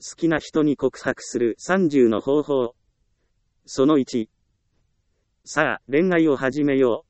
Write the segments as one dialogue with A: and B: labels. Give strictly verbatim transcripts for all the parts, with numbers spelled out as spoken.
A: 好きな人に告白するさんじゅうの方法。そのいち。さあ、恋愛を始めよう。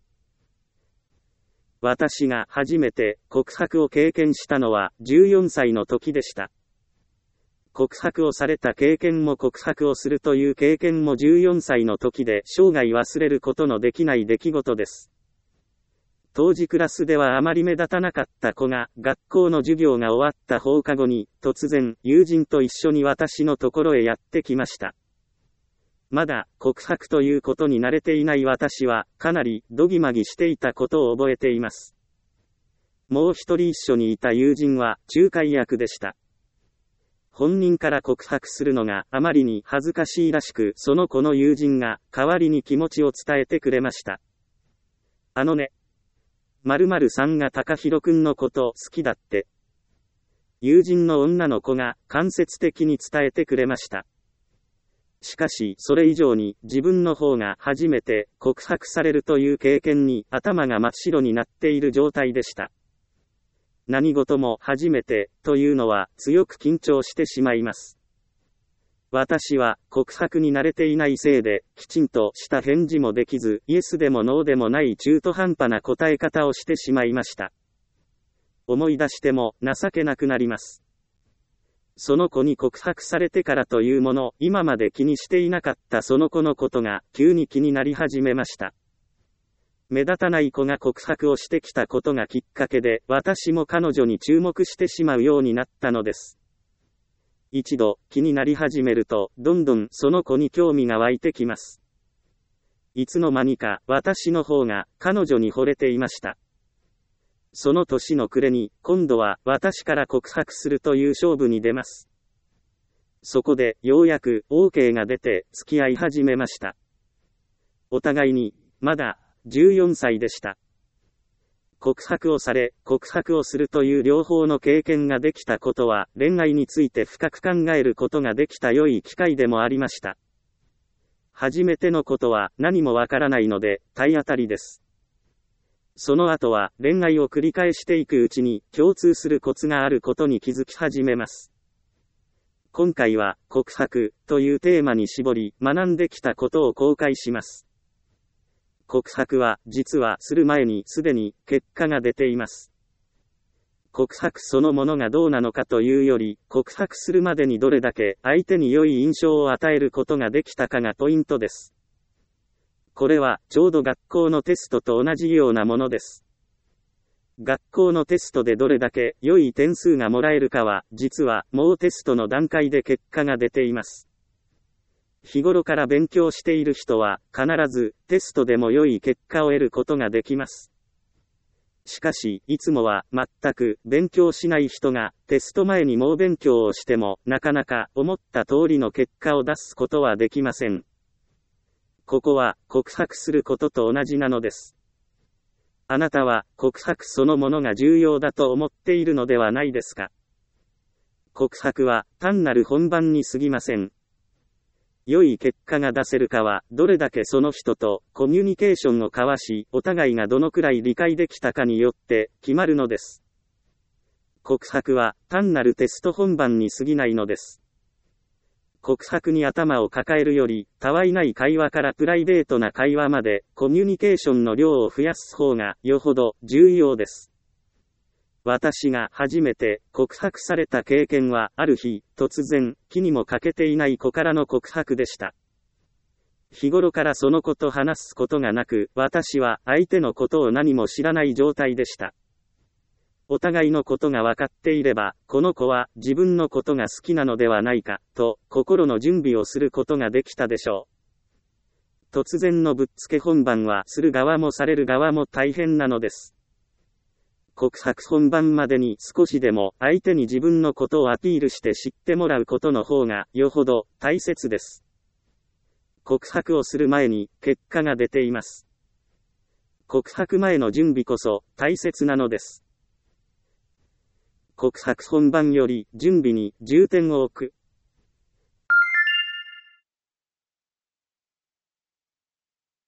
A: 私が初めて告白を経験したのはじゅうよんさいの時でした。告白をされた経験も告白をするという経験もじゅうよんさいの時で生涯忘れることのできない出来事です。当時クラスではあまり目立たなかった子が学校の授業が終わった放課後に突然友人と一緒に私のところへやってきました。まだ告白ということに慣れていない私はかなりどぎまぎしていたことを覚えています。もう一人一緒にいた友人は仲介役でした。本人から告白するのがあまりに恥ずかしいらしく、その子の友人が代わりに気持ちを伝えてくれました。あのね、〇〇さんが高弘くんのこと好きだって。友人の女の子が間接的に伝えてくれました。しかしそれ以上に自分の方が初めて告白されるという経験に頭が真っ白になっている状態でした。何事も初めてというのは強く緊張してしまいます。私は告白に慣れていないせいできちんとした返事もできず、イエスでもノーでもない中途半端な答え方をしてしまいました。思い出しても情けなくなります。その子に告白されてからというもの、今まで気にしていなかったその子のことが急に気になり始めました。目立たない子が告白をしてきたことがきっかけで、私も彼女に注目してしまうようになったのです。一度気になり始めると、どんどんその子に興味が湧いてきます。いつの間にか私の方が彼女に惚れていました。その年の暮れに、今度は私から告白するという勝負に出ます。そこでようやく オーケー が出て付き合い始めました。お互いにまだじゅうよんさいでした。告白をされ、告白をするという両方の経験ができたことは、恋愛について深く考えることができた良い機会でもありました。初めてのことは何もわからないので、体当たりです。その後は恋愛を繰り返していくうちに共通するコツがあることに気づき始めます。今回は告白というテーマに絞り学んできたことを公開します。告白は実はする前にすでに結果が出ています。告白そのものがどうなのかというより、告白するまでにどれだけ相手に良い印象を与えることができたかがポイントです。これはちょうど学校のテストと同じようなものです。学校のテストでどれだけ良い点数がもらえるかは、実はもうテストの段階で結果が出ています。日頃から勉強している人は必ずテストでも良い結果を得ることができます。しかしいつもは全く勉強しない人がテスト前に猛勉強をしてもなかなか思った通りの結果を出すことはできません。ここは告白することと同じなのです。あなたは告白そのものが重要だと思っているのではないですか。告白は単なる本番に過ぎません。良い結果が出せるかは、どれだけその人とコミュニケーションを交わし、お互いがどのくらい理解できたかによって決まるのです。告白は単なるテスト本番に過ぎないのです。告白に頭を抱えるより、たわいない会話からプライベートな会話まで、コミュニケーションの量を増やす方がよほど重要です。私が初めて告白された経験は、ある日、突然、気にもかけていない子からの告白でした。日頃からその子と話すことがなく、私は相手のことを何も知らない状態でした。お互いのことが分かっていれば、この子は自分のことが好きなのではないか、と心の準備をすることができたでしょう。突然のぶっつけ本番は、する側もされる側も大変なのです。告白本番までに少しでも相手に自分のことをアピールして知ってもらうことの方がよほど大切です。告白をする前に結果が出ています。告白前の準備こそ大切なのです。告白本番より準備に重点を置く。